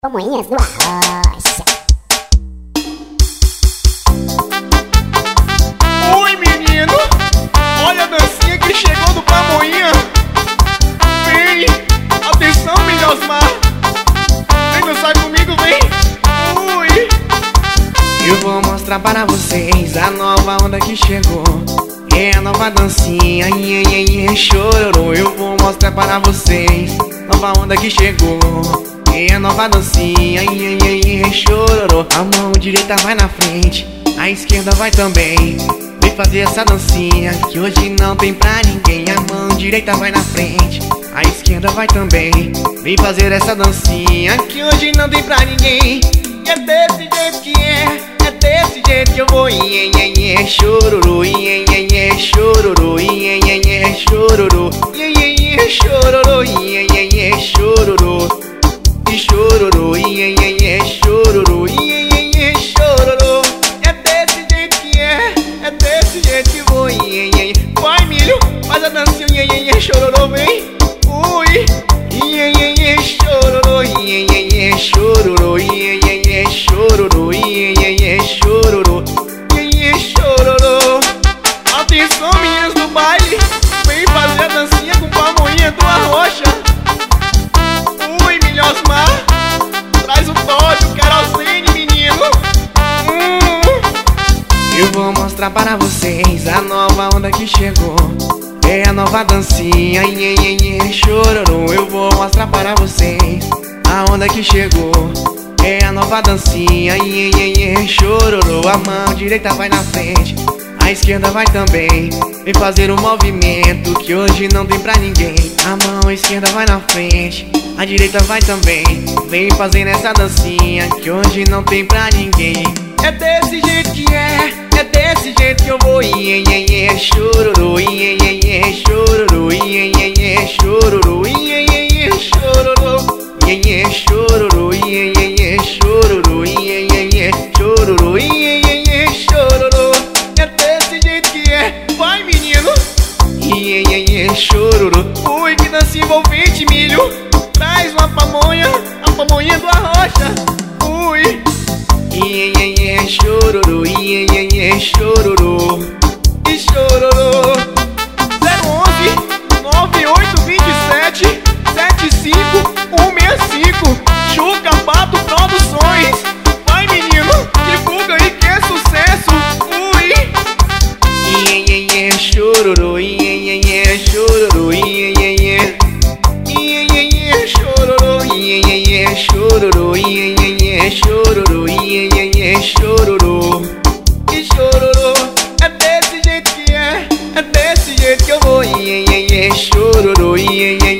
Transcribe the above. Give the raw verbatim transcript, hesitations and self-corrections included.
Pamonhas do Arrocha. Oi, menino, olha a dancinha que chegou do Pamonha. Vem, atenção, Milhosmar. Vem dançar comigo, vem. Ui. Eu vou mostrar para vocês a nova onda que chegou. É a nova dancinha, iê, iê, iê, chororô. Eu vou mostrar para vocês nova onda que chegou. É a nova dancinha, iê, iê, iê, chororô. A mão direita vai na frente, a esquerda vai também. Vem fazer essa dancinha que hoje não tem pra ninguém. A mão direita vai na frente, a esquerda vai também. Vem fazer essa dancinha que hoje não tem pra ninguém. E é desse jeito que é, é desse jeito que eu vou. Iê, iê, iê, chororô, iê, iê, iê, chororô, iê, iê, iê, chororô, iê, iê, iê, chororô, iê, iê, iê, chororô. E chororô, iê, iê, iê, chororô, iê, iê, iê, chororô. É desse jeito que é, é desse jeito que vou. Iê, iê, vai, milho, faz a dancinha, iê, iê, iê, chororô, vem. Ui, iê, iê, iê, chororô, iê, iê, iê, chororô, iê, iê, iê, chororô, iê, iê, iê, chororô, iê, iê, chororô. Atenção, meninas do baile, vem fazer a dancinha com Pamonha do Arrocha. Ui, Milhosmar, traz o Todd, o querosene, menino. hum. Eu vou mostrar para vocês a nova onda que chegou. É a nova dancinha, iê, iê, iê, chororô. Eu vou mostrar para vocês a onda que chegou. É a nova dancinha, iê, iê, iê, chororô. A mão direita vai na frente, a esquerda vai também. Vem fazer um movimento que hoje não tem pra ninguém. A mão esquerda vai na frente, a direita vai também. Vem fazer essa dancinha que hoje não tem pra ninguém. É desse jeito que é, é desse jeito que eu vou. Iê, iê, iê, chororô, iê, iê, iê, chororô, iê, iê, iê, chororô, iê, iê, iê, chororô, iê, iê, chororô, iê, iê, iê, chororô, iê, iê, iê, chororô, iê, iê, iê, chororô. É desse jeito que é, vai, menino. Iê, iê, iê, chororô. Ui, que dancinha envolvente, milho. Traz uma pamonha, a Pamonha do Arrocha. Ui. Iê, iê, iê, chororô, iê, iê, iê, chororô. E chororô. Zero onze, nove oito, vinte e sete, sete cinco, um seis cinco. Chuca Pato Produções. Vai, menino, divulga aí que é sucesso. Ui. Iê, iê, iê, chororô, iê, iê, iê, chororô, iê, iê, iê. Iê, iê, iê, chororô, iê, iê, iê, chororô, iê, iê, iê, chororô, iê, iê, iê, chororô. E chororô. É desse jeito que é, é desse jeito que eu vou. Iê, iê, iê, chororô, iê, iê,